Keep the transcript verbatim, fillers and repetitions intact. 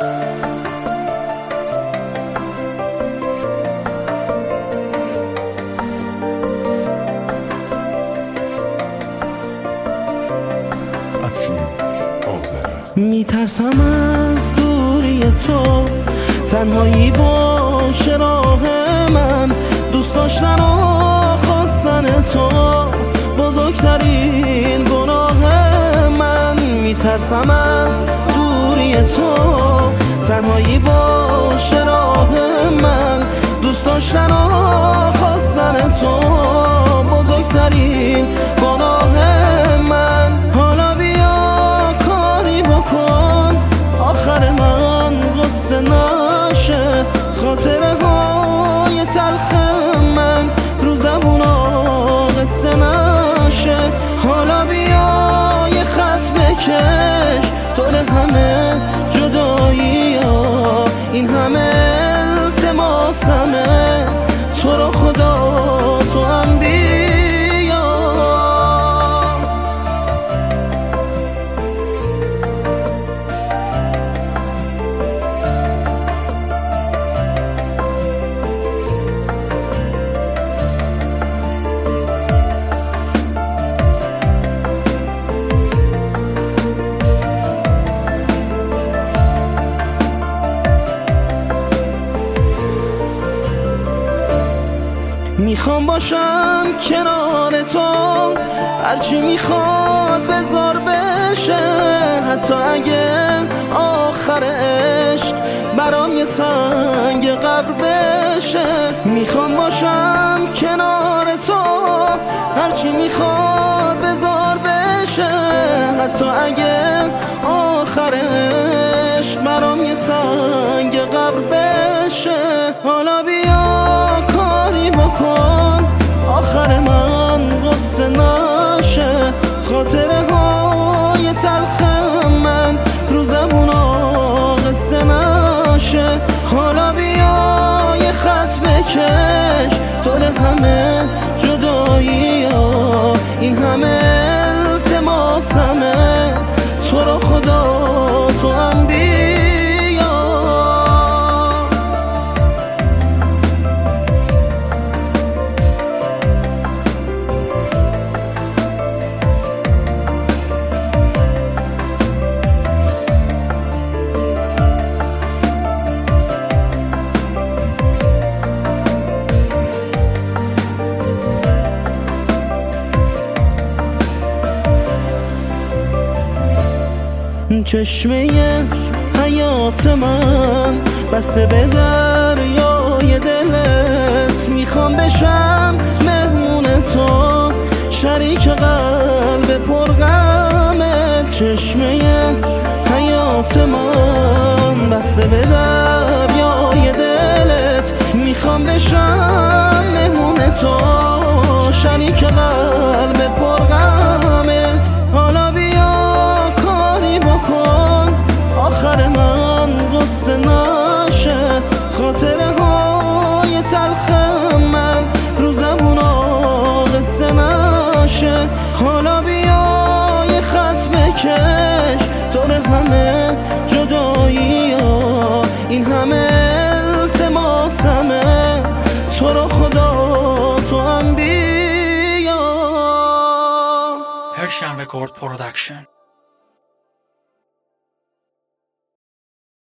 میترسم از دوری تو، تنهایی باشه راه من، دوست داشتن و خواستن تو بزرگترین گناه من. میترسم از دوری تو، تنهایی باشه راه من، دوست داشتن و خواستن تو بزرگترین گناه من. حالا بیا کاری بکن آخر من غصه نشه، خاطره های تلخ من رو زبونا قصه نشه. حالا بیا یه خط بکش دور همه جدایی ها، این همه التماسمه تو رو خدا تو هم بیا. میخوام باشم کنار تو، هرچی میخواد بذار بشه، حتی اگه آخر عشق برام یه سنگ قبر بشه. میخوام باشم کنار تو، هرچی میخواد بذار بشه، حتی اگه آخر عشق برام یه سنگ قبر بشه. حالا بیا کاری بکن آخر من غصه نشه، خاطره های تلخ من رو زبونا قصه نشه. حالا بیا یه خط بکش دور همه جدایی ها، این همه التماسمه تو رو خدا تو هم بیا. چشمه حیات من بسته به دریای دلت، میخوام بشم مهمون تو شریک قلب پرغمت. چشمه حیات من بسته به دریای دلت، میخوام بشم مهمون تو شریک قلب پرغمت. حالا بیا کاری بکن آخر من غصه نشه، خاطره های تلخ من رو زبونا قصه نشه. حالا بیا یه خط بکش دور همه جدایی ها، این همه التماسمه تو رو خدا تو هم بیا. Persian Record Production.